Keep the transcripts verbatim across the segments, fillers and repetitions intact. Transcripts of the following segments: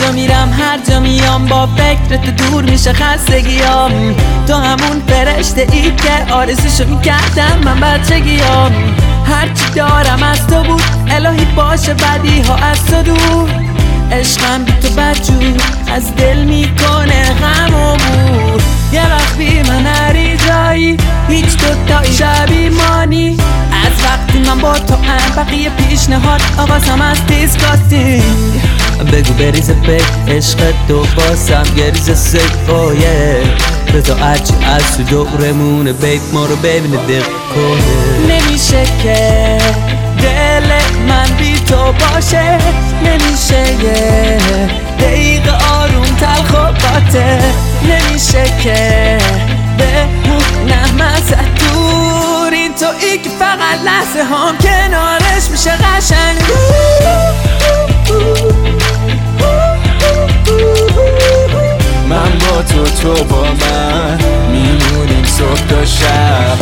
جا میرم هر جا میام با فکرت دور میشه خستگیام. تو همون فرشته ای که آرزوشو میکردم من بچگیام. هرچی دارم از تو بود الهی باشه بدی ها از تو دور. عشقم بی تو بدجور از دل میکنه غم و بور. یه وقت بی من نری جایی هیچ دوتایی شبیه مانی. از وقتی من با تو ام بقیه پیشنهاد آغازم از دیسکاستینگ. بگو بریز بگ عشق تو باسم گریز سگ اویه. بذار هرچی از تو دورمونه بیب ما رو ببینه دق کنه. نمیشه که دل من بی تو باشه. نمیشه یه دقیقه آروم تلخ و قاطع. نمیشه که بمونم ازت دور. این تویی که فقط لحظه هم کنارش میشه قشنگ. من با تو تو با من میمونیم صبح تا شب.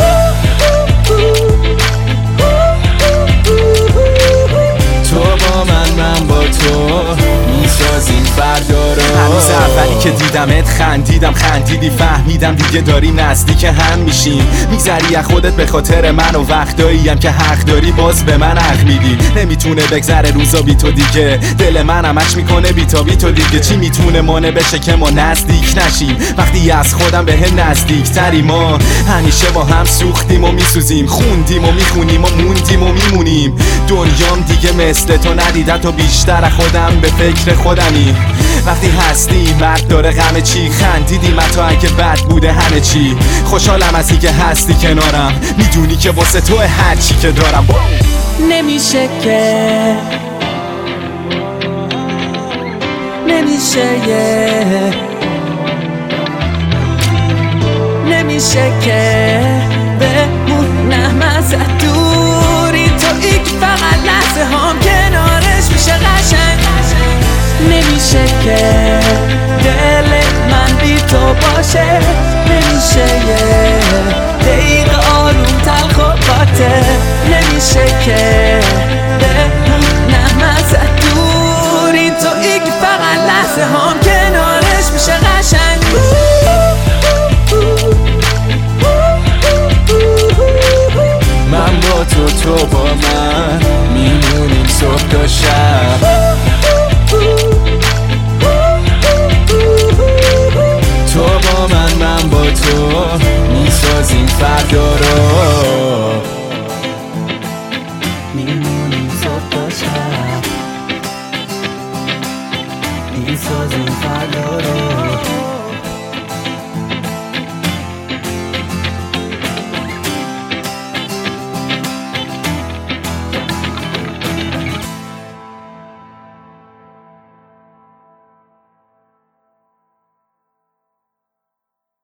تو با من من با تو میسازیم فردا رو. هنوز اولی که دیدمت خندیدم خندیدی فهمیدم دیگه داریم نزدیک هم میشیم. میگذری از خودت به خاطر من و وقتاییم که حق داری باز به من حق میدی. نمیتونه بگذره روزا بی تو دیگه دل من همش میکنه بی تا بی تو دیگه. چی میتونه مانع بشه که ما نزدیک نشیم وقتی از خودم به هم نزدیک تری. ما همیشه با هم سوختیم و میسوزیم خوندیم و میخونیم و موندیم و میمونیم. دنیام دیگه مثل تو ندیده تو بیشتر خودم به فکر خودمی. وقتی هستی مرد داره غم چی خندیدیم حتی اگه بد بوده همه چی. خوشحالم از اینکه هستی کنارم میدونی که واسه تو هر چی که دارم. نمیشه که نمیشه یه نمیشه که بمونم ازت دور. این تویی که فقط لحظه هم کنارش میشه قشنگ. نمیشه که دل من بی تو باشه. نمیشه یه دقیقه آروم تلخ و قاطع. نمیشه که بمونم ازت دور. این تویی که فقط لحظه هم کنارش میشه قشنگ. من با تو تو با من میمونیم صبح تا شب. تو با من من با تو میسازیم فردا رو. میمونیم صبح تا شب میسازیم فردا رو.